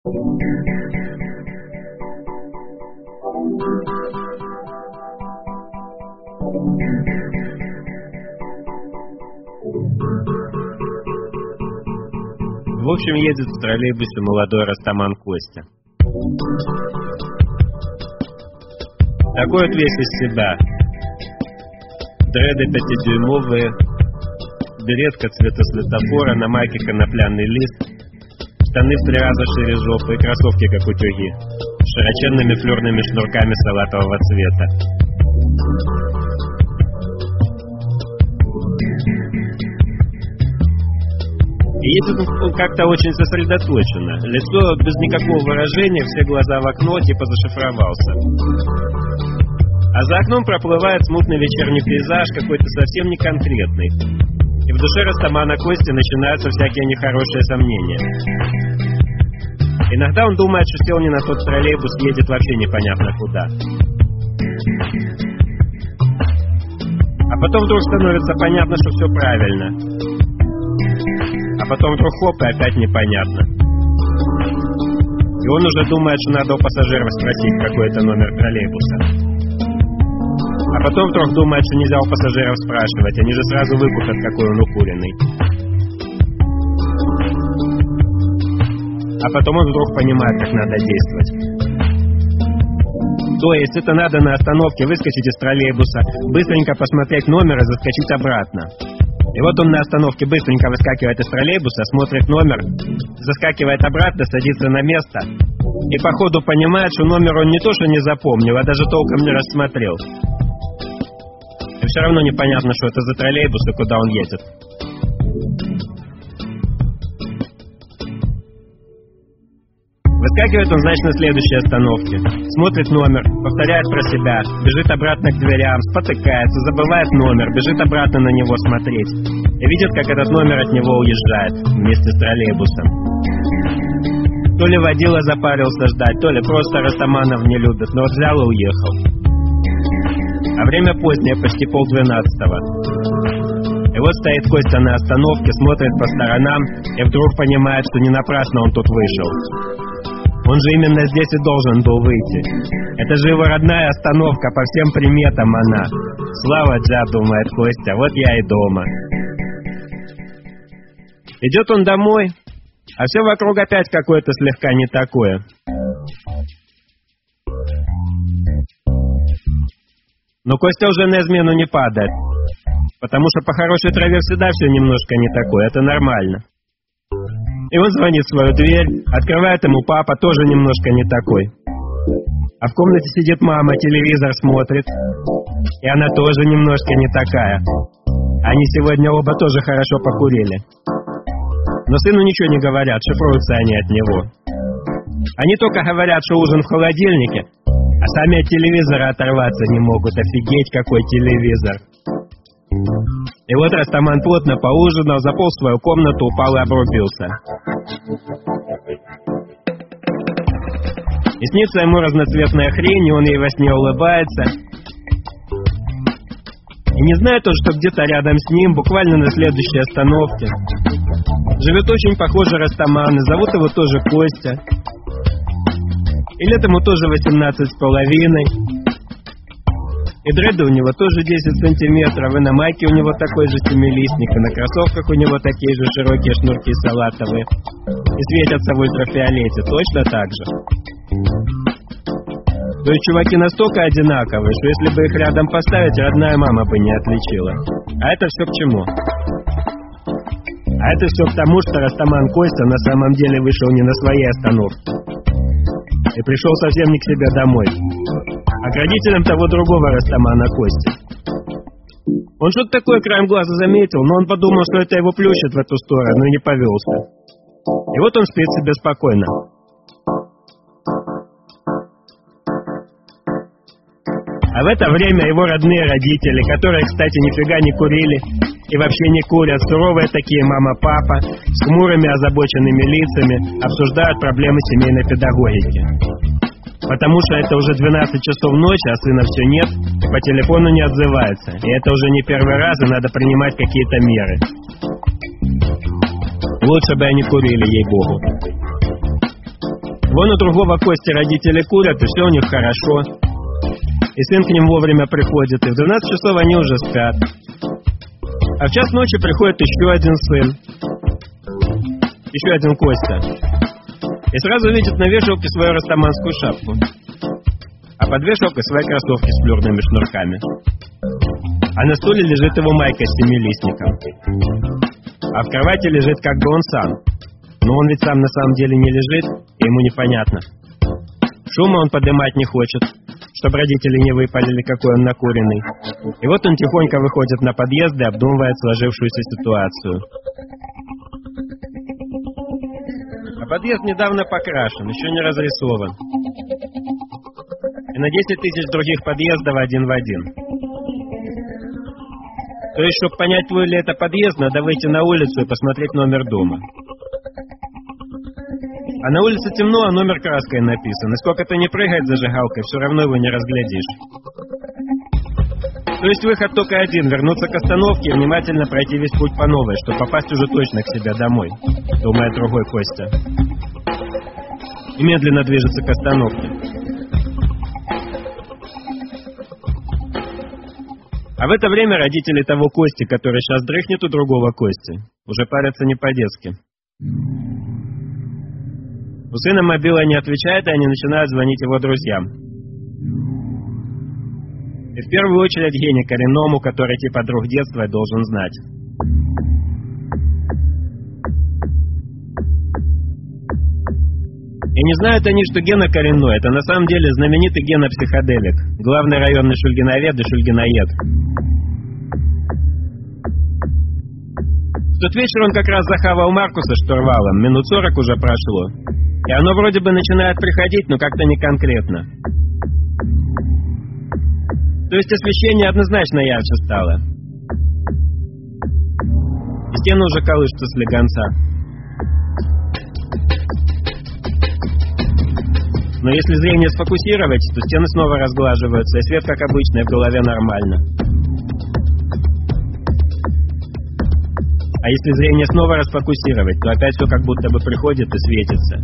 В общем, едет в троллейбусе молодой растаман Костя. Такой вот весь из себя. Дреды 5-дюймовые, беретка цвета светофора, на майке конопляный лист, штаны в 3 раза шире жопы и кроссовки, как утюги, с широченными флёрными шнурками салатового цвета. И едет он как-то очень сосредоточенно. Лицо без никакого выражения, все глаза в окно, типа зашифровался. А за окном проплывает смутный вечерний пейзаж, какой-то совсем не конкретный. И в душе растамана Кости начинаются всякие нехорошие сомнения. Иногда он думает, что сел не на тот троллейбус, едет вообще непонятно куда. А потом вдруг становится понятно, что все правильно. А потом вдруг хоп, и опять непонятно. И он уже думает, что надо у пассажиров спросить, какой это номер троллейбуса. А потом вдруг думает, что нельзя у пассажиров спрашивать, они же сразу выкупят, какой он укуренный. А потом он вдруг понимает, как надо действовать. То есть это надо на остановке выскочить из троллейбуса, быстренько посмотреть номер и заскочить обратно. И вот он на остановке быстренько выскакивает из троллейбуса, смотрит номер, заскакивает обратно, садится на место и по ходу понимает, что номер он не то что не запомнил, а даже толком не рассмотрел. И все равно непонятно, что это за троллейбус и куда он едет. Выскакивает он, значит, на следующей остановке. Смотрит номер, повторяет про себя, бежит обратно к дверям, спотыкается, забывает номер, бежит обратно на него смотреть. И видит, как этот номер от него уезжает вместе с троллейбусом. То ли водила запарился ждать, то ли просто растаманов не любит, но вот взял и уехал. А время позднее, почти 11:30. И вот стоит Костя на остановке, смотрит по сторонам и вдруг понимает, что не напрасно он тут вышел. Он же именно здесь и должен был выйти. Это же его родная остановка, по всем приметам она. Слава Джа, думает Костя, вот я и дома. Идет он домой, а все вокруг опять какое-то слегка не такое. Но Костя уже на измену не падает, потому что по хорошей траве всегда все немножко не такое, это нормально. И он звонит в свою дверь, открывает ему папа, тоже немножко не такой. А в комнате сидит мама, телевизор смотрит, и она тоже немножко не такая. Они сегодня оба тоже хорошо покурили. Но сыну ничего не говорят, шифруются они от него. Они только говорят, что ужин в холодильнике, а сами от телевизора оторваться не могут. Офигеть, какой телевизор. И вот Растаман плотно поужинал, заполз в свою комнату, упал и обрубился. И снится ему разноцветная хрень, и он ей во сне улыбается. И не знает он, что где-то рядом с ним, буквально на следующей остановке, живет очень похожий Растаман, и зовут его тоже Костя. И лет ему тоже 18,5. И дреды у него тоже 10 сантиметров, и на майке у него такой же семилистник, и на кроссовках у него такие же широкие шнурки салатовые. И светятся в ультрафиолете, точно так же. То есть чуваки настолько одинаковые, что если бы их рядом поставить, родная мама бы не отличила. А это все к чему? А это все к тому, что Растаман Костя на самом деле вышел не на своей остановке. И пришел совсем не к себе домой, а к родителям того другого Растамана Кости. Он что-то такое краем глаза заметил, но он подумал, что это его плющит в эту сторону, и не повелся. И вот он спит себе спокойно. А в это время его родные родители, которые, кстати, нифига не курили и вообще не курят, суровые такие мама-папа, с хмурыми озабоченными лицами, обсуждают проблемы семейной педагогики. Потому что это уже 12 часов ночи, а сына все нет, и по телефону не отзывается. И это уже не первый раз, и надо принимать какие-то меры. Лучше бы они курили, ей-богу. Вон у другого Кости родители курят, и все у них хорошо. И сын к ним вовремя приходит, и в 12 часов они уже спят. А в час ночи приходит еще один сын, еще один Костя, и сразу видит на вешалке свою растаманскую шапку, а под вешалкой свои кроссовки с флёрными шнурками. А на стуле лежит его майка с семилистником. А в кровати лежит как бы он сам. Но он ведь сам на самом деле не лежит, и ему непонятно. Шума он поднимать не хочет, чтобы родители не выпалили, какой он накуренный. И вот он тихонько выходит на подъезд и обдумывает сложившуюся ситуацию. А подъезд недавно покрашен, еще не разрисован. И на 10 тысяч других подъездов один в один. То есть, чтобы понять, твой ли это подъезд, надо выйти на улицу и посмотреть номер дома. А на улице темно, а номер краской написан. И сколько ты не прыгать зажигалкой, все равно его не разглядишь. То есть выход только один — вернуться к остановке и внимательно пройти весь путь по новой, чтобы попасть уже точно к себе домой, думает другой Костя. И медленно движется к остановке. А в это время родители того Кости, который сейчас дрыхнет у другого Кости, уже парятся не по-детски. У сына мобила не отвечает, и они начинают звонить его друзьям. И в первую очередь Гене Коренному, который типа друг детства, должен знать. И не знают они, что Гена Коренной — это на самом деле знаменитый Гена-психоделик, главный районный шульгиновед и шульгиноед. В тот вечер он как раз захавал Маркуса штурвалом, минут 40 уже прошло. И оно вроде бы начинает приходить, но как-то не конкретно. То есть освещение однозначно ярче стало. И стены уже колышутся слегонца. Но если зрение сфокусировать, то стены снова разглаживаются, и свет, как обычно, и в голове нормально. А если зрение снова расфокусировать, то опять все как будто бы приходит и светится.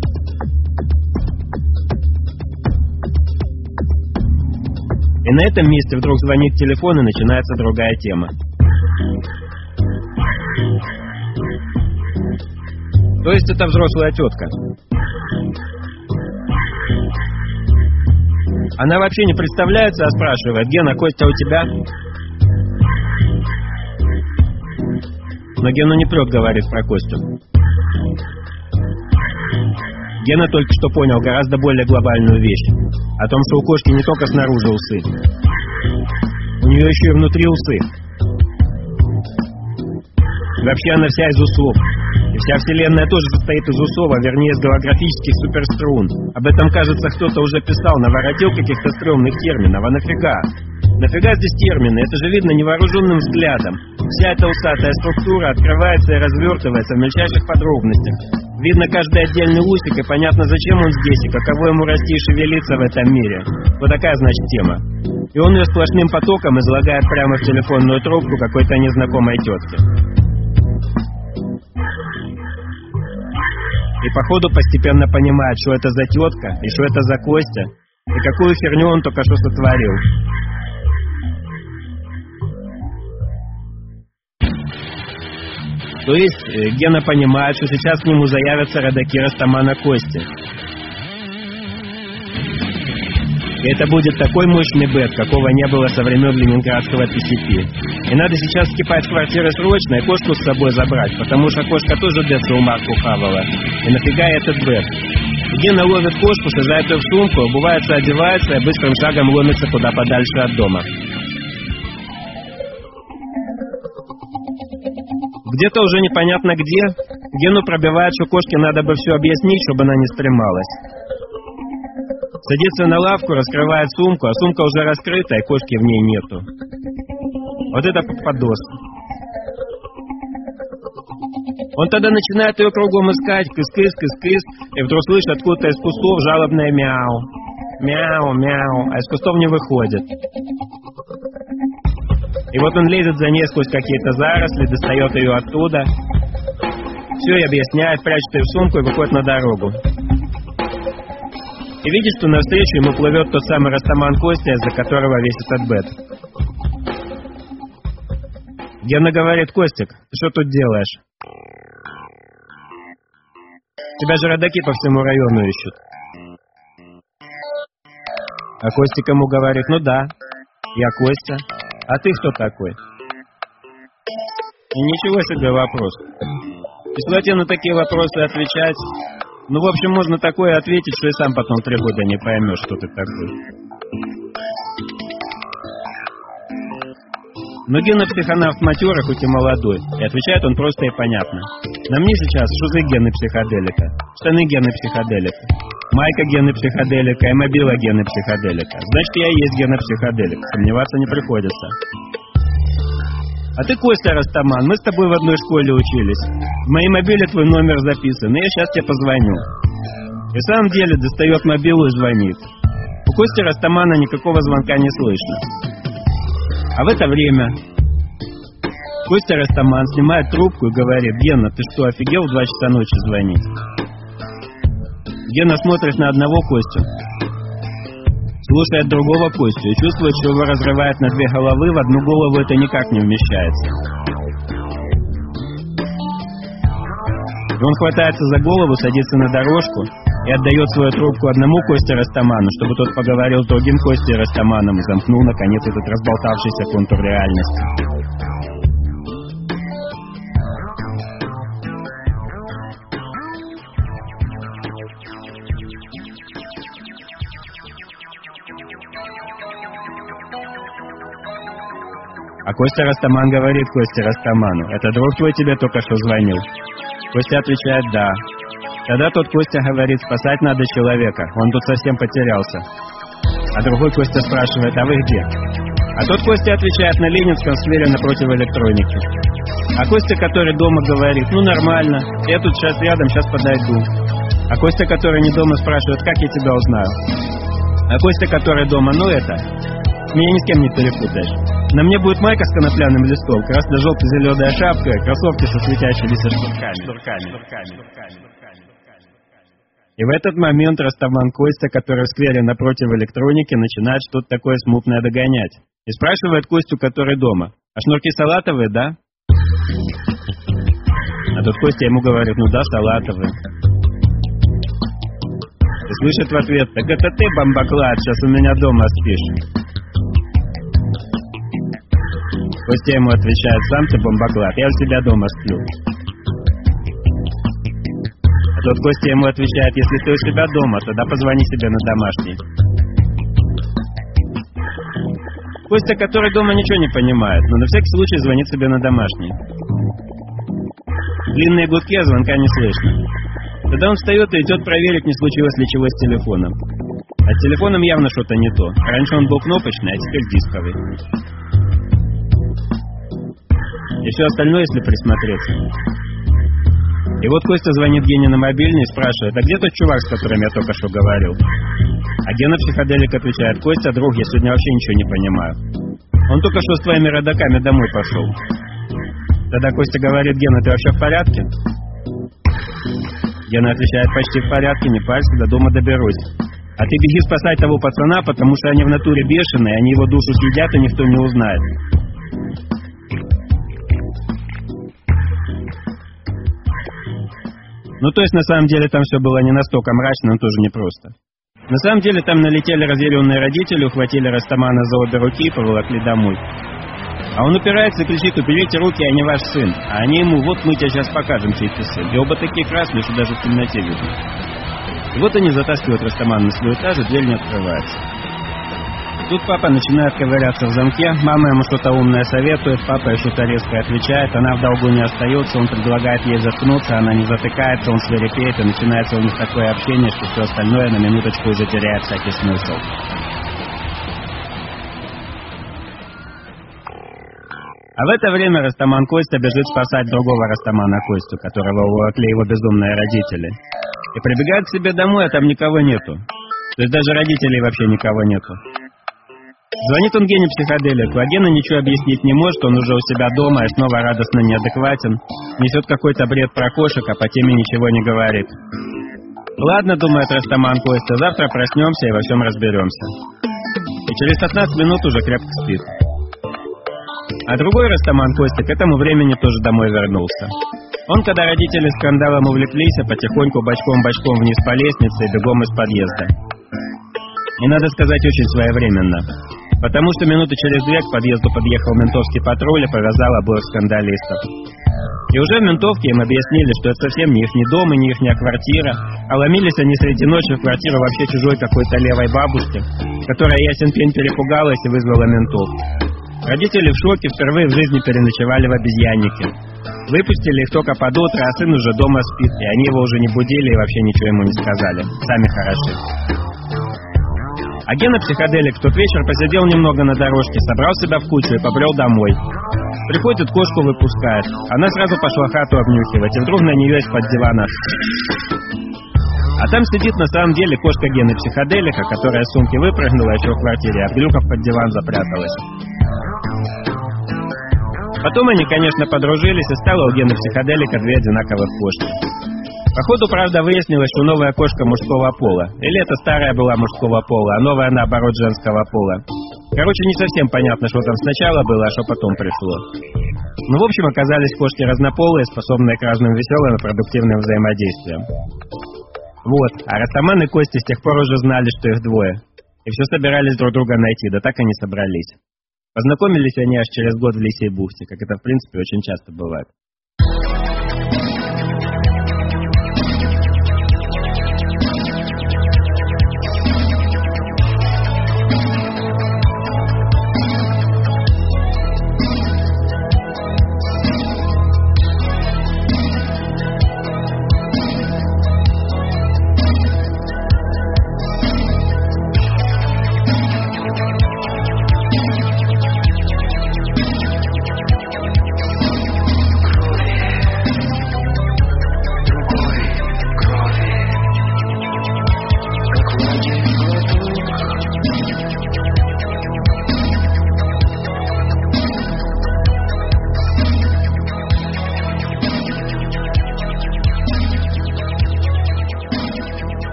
И на этом месте вдруг звонит телефон, и начинается другая тема. То есть это взрослая тетка. Она вообще не представляется, а спрашивает: «Гена, Костя у тебя?» Но Гену не прет говорить про Костю. Гена только что понял гораздо более глобальную вещь. О том, что у кошки не только снаружи усы. У нее еще и внутри усы. И вообще она вся из усов. И вся вселенная тоже состоит из усов, а вернее из голографических суперструн. Об этом, кажется, кто-то уже писал, наворотил каких-то стрёмных терминов. А нафига? Нафига здесь термины? Это же видно невооруженным взглядом. Вся эта усатая структура открывается и развертывается в мельчайших подробностях. Видно каждый отдельный усик, и понятно, зачем он здесь, и каково ему расти и шевелиться в этом мире. Вот такая, значит, тема. И он ее сплошным потоком излагает прямо в телефонную трубку какой-то незнакомой тетки. И походу постепенно понимает, что это за тетка, и что это за Костя, и какую херню он только что сотворил. То есть Гена понимает, что сейчас к нему заявятся родаки Растамана Кости. И это будет такой мощный бэт, какого не было со времен ленинградского PCP. И надо сейчас скипать с квартиры срочно и кошку с собой забрать, потому что кошка тоже детство у Марку хавала. И нафига этот бэт? Гена ловит кошку, сажает ее в сумку, обувается, одевается и быстрым шагом ломится куда подальше от дома. Где-то уже непонятно где, Гену пробивает, что кошке надо бы все объяснить, чтобы она не стремалась. Садится на лавку, раскрывает сумку, а сумка уже раскрыта, и кошки в ней нету. Вот это попадос. Он тогда начинает ее кругом искать, кыс-кыс, и вдруг слышит откуда-то из кустов жалобное мяу. Мяу, мяу, а из кустов не выходит. И вот он лезет за ней сквозь какие-то заросли, достает ее оттуда. Все и объясняет, прячет ее в сумку и выходит на дорогу. и видит, что навстречу ему плывет тот самый Растаман Костя, из-за которого весь этот бет. Гена говорит: «Костик, ты что тут делаешь? Тебя же родаки по всему району ищут». А Костик ему говорит: «Ну да, я Костя. А ты кто такой?» И ничего себе вопрос. Если тебе на такие вопросы отвечать, ну, в общем, можно такое ответить, что и сам потом 3 года не поймешь, что ты такой. Но Гена психонавт матерый, хоть и молодой, и отвечает он просто и понятно. На мне сейчас шузы Гены психоделика, штаны Гены психоделика, майка Гены психоделика и мобила Гены психоделика. Значит, я и есть Гена психоделик, сомневаться не приходится. А ты Костя Растаман, мы с тобой в одной школе учились. В моей мобиле твой номер записан, и я сейчас тебе позвоню. И в самом деле достает мобилу и звонит. У Кости Растамана никакого звонка не слышно. А в это время Костя Растаман снимает трубку и говорит: «Гена, ты что, офигел в 2 часа ночи звонить?» Гена смотрит на одного Костю, слушает другого Костю и чувствует, что его разрывает на 2 головы, в одну голову это никак не вмещается. И он хватается за голову, садится на дорожку и отдает свою трубку одному Косте Растаману, чтобы тот поговорил с другим Костей Растаманом и замкнул, наконец, этот разболтавшийся контур реальности. А Костя Растаман говорит Косте Растаману: «Это друг твой тебе только что звонил?» Костя отвечает: «Да». Тогда тот Костя говорит: «Спасать надо человека, он тут совсем потерялся». А другой Костя спрашивает: «А вы где?» А тот Костя отвечает: «На Ленинском сквере напротив электроники». А Костя, который дома, говорит: «Ну нормально, я тут сейчас рядом, сейчас подойду». А Костя, который не дома, спрашивает: «Как я тебя узнаю?» А Костя, который дома: «Ну это, меня ни с кем не перепутаешь. На мне будет майка с конопляным листом, красно-желто-зеленая шапка, кроссовки со светящимися шнурками». И в этот момент Растаман Костя, который в сквере напротив электроники, начинает что-то такое смутное догонять. И спрашивает Костю, который дома: «А шнурки салатовые, да?» А тут Костя ему говорит: «Ну да, салатовые». И слышит в ответ: «Так это ты, бомбоклад, сейчас у меня дома спишь». Костя ему отвечает: «Сам ты бомбоклад, я у себя дома сплю». А тот Костя ему отвечает: «Если ты у себя дома, тогда позвони себе на домашний». Костя, который дома ничего не понимает, но на всякий случай звонит себе на домашний. Длинные гудки, а звонка не слышно. Тогда он встает и идет проверить, не случилось ли чего с телефоном. А с телефоном явно что-то не то. Раньше он был кнопочный, а теперь дисковый. И все остальное, если присмотреться. И вот Костя звонит Гене на мобильный и спрашивает: «А где тот чувак, с которым я только что говорил?» А Гена психоделик отвечает: «Костя, друг, я сегодня вообще ничего не понимаю. Он только что с твоими родаками домой пошел». Тогда Костя говорит: «Гена, ты вообще в порядке?» Гена отвечает: «Почти в порядке, не парься, до дома доберусь. А ты беги спасать того пацана, потому что они в натуре бешеные, они его душу съедят, и никто не узнает». Ну, то есть, на самом деле, там все было не настолько мрачно, но тоже непросто. На самом деле, там налетели разъяренные родители, ухватили Растамана за обе руки и поволокли домой. А он упирается и кричит: «Уберите руки, я не ваш сын». А они ему: «Вот мы тебе сейчас покажем, чей ты сын». И оба такие красные, что даже в темноте видно. И вот они затаскивают Растамана на свой этаж, и дверь не открывается. Тут папа начинает ковыряться в замке, мама ему что-то умное советует, папа ей что-то резко отвечает, она в долгу не остается, он предлагает ей заткнуться, она не затыкается, он свирепеет, и начинается у них такое общение, что все остальное на минуточку уже теряет всякий смысл. А в это время Растаман Костя бежит спасать другого Растамана Костю, которого уволокли его безумные родители. И прибегает к себе домой, а там никого нету. То есть даже родителей вообще никого нету. Звонит он Гене психоделику, а Гена ничего объяснить не может, он уже у себя дома и снова радостно неадекватен, несет какой-то бред про кошек, а по теме ничего не говорит. Ладно, думает Растаман Костя, завтра проснемся и во всем разберемся. И через 15 минут уже крепко спит. А другой Растаман Костя к этому времени тоже домой вернулся. Он, когда родители скандалом увлеклись, потихоньку бочком-бочком вниз по лестнице и бегом из подъезда. И, надо сказать, очень своевременно. Потому что минуты через 2 к подъезду подъехал ментовский патруль и повязал обоих скандалистов. И уже в ментовке им объяснили, что это совсем не их ни дом и не их квартира, а ломились они среди ночи в квартиру вообще чужой какой-то левой бабушки, которая ясен пень перепугалась и вызвала ментов. Родители в шоке, впервые в жизни переночевали в обезьяннике. Выпустили их только под утро, а сын уже дома спит, и они его уже не будили и вообще ничего ему не сказали. Сами хороши. А Гена Психоделик в тот вечер посидел немного на дорожке, собрал себя в кучу и побрел домой. Приходит, кошку выпускает. Она сразу пошла хату обнюхивать, и вдруг на нее из-под дивана. А там сидит на самом деле кошка Гены Психоделика, которая с сумки выпрыгнула еще в квартире, а глюков под диван запряталась. Потом они, конечно, подружились, и стало у Гены Психоделика 2 одинаковых кошки. Походу, правда, выяснилось, что новая кошка мужского пола. Или это старая была мужского пола, а новая, наоборот, женского пола. Короче, не совсем понятно, что там сначала было, а что потом пришло. Ну, в общем, оказались кошки разнополые, способные к разным веселым и продуктивным взаимодействиям. Вот, а Растаман и Костя с тех пор уже знали, что их 2. И все собирались друг друга найти, да так и не собрались. Познакомились они аж через год в Лисьей бухте, как это, в принципе, очень часто бывает.